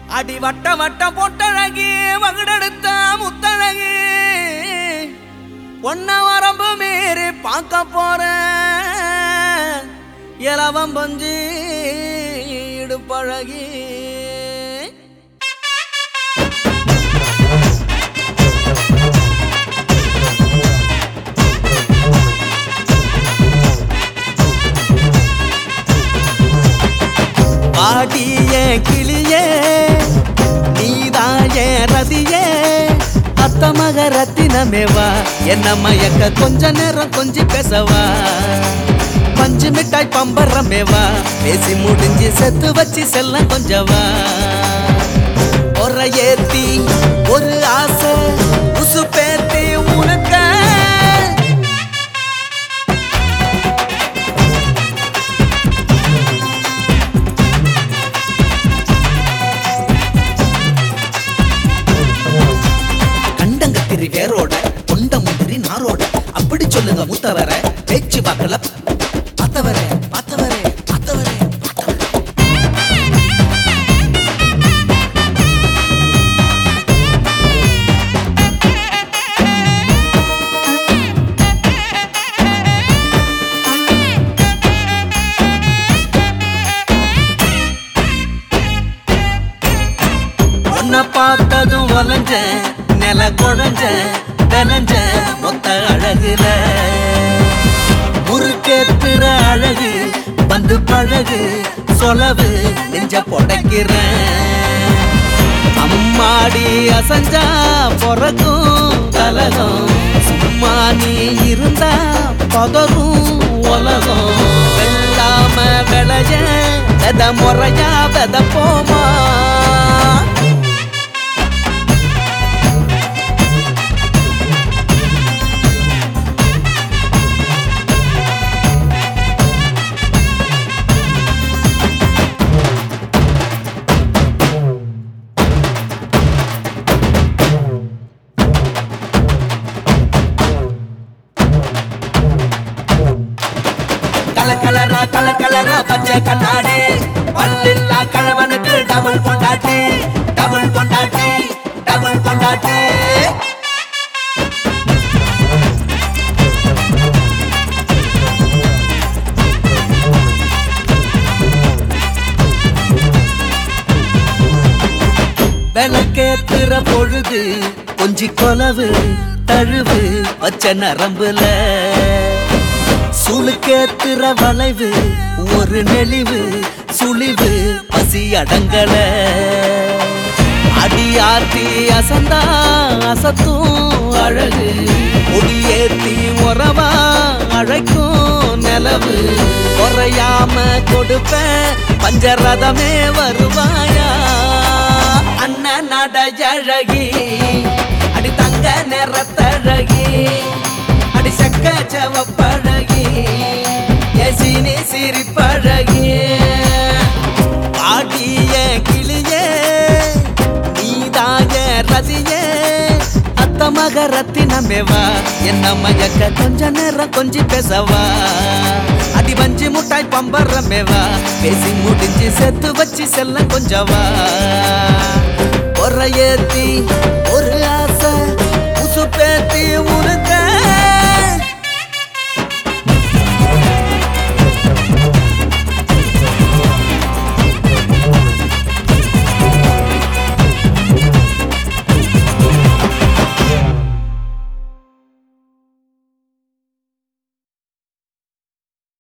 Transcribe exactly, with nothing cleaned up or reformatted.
அடி வட்ட வட்ட பொட்டழகி மகுடெடுத்த முத்தழகி ஒன்ன வரம்பு மீறி பார்க்க போற இலவம் பஞ்சு இடுப்பழகி பாடிய கிளியே நீதாய ரதியே அத்த மக ரத்தினமேவா என்ன மயக்க கொஞ்ச நேரம் கொஞ்சி பேசவா பஞ்சு மிட்டாய் பம்பரமேவா பேசி முடிஞ்சு செத்து வச்சு செல்ல கொஞ்சவா ஒரு ஏத்தி ஒரு ஆசை உசு பேத்தி உனக்க வேரோட கொண்ட முந்திரி நாரோட அப்படி சொல்லுங்க மூத்தவர பேச்சு பார்க்கல பார்த்தவர பார்த்தவர பார்த்தவர உன்னை பார்த்ததும் வளைஞ்ச நில குழஞ்ச தனஞ்ச மொத்த அழகுல முறுக்கேத்துற அழகு வந்து பழகு சொலவு நெஞ்ச பொடைக்கிற அம்மாடி அசஞ்சா பொறக்கும் கலகம் சும்மா நீ இருந்தா பதரும் உலகம் வெள்ளாம விளைய வெத முறையா வெத போமா கலரா கல கலரா பச்சை கண்ணாடி பல்லில்லா கழவனுக்கு டபுள் பொண்டாட்டி டபுள் பொண்டாட்டி டபுள் பொண்டாட்டி விளக்கேத்துற பொழுது கொஞ்சி கொலவு தழுவு பச்சை நரம்புல சுளுக்கேத்துற வளைவு ஒரு நெளிவு சுழிவு பசி அடங்கல அடியாத்தி அசந்தா அசத்தும் அழகு ஒடியேத்தி உறவா அழைக்கும் நிலவு குறையாம கொடுப்ப பஞ்சரதமே வருவாயா அண்ணன் நடையழகி அடி தங்க நிறத்தழகி அடி சக்க சவப்பழகி எசினி சிரிப்பழகி பாடிய கிளியே நீதாய ரதியே அத்த மக ரத்தினமேவா என்ன மயக்க கொஞ்ச நேரம் கொஞ்சி பேசவா அடி வஞ்சி முட்டாய் பம்பரமேவா பேசி முடிஞ்சு செத்து வச்சு செல்ல கொஞ்சவா ஒரு ஏத்தி ஒரு ஆசை உசு பேத்தி உனக்க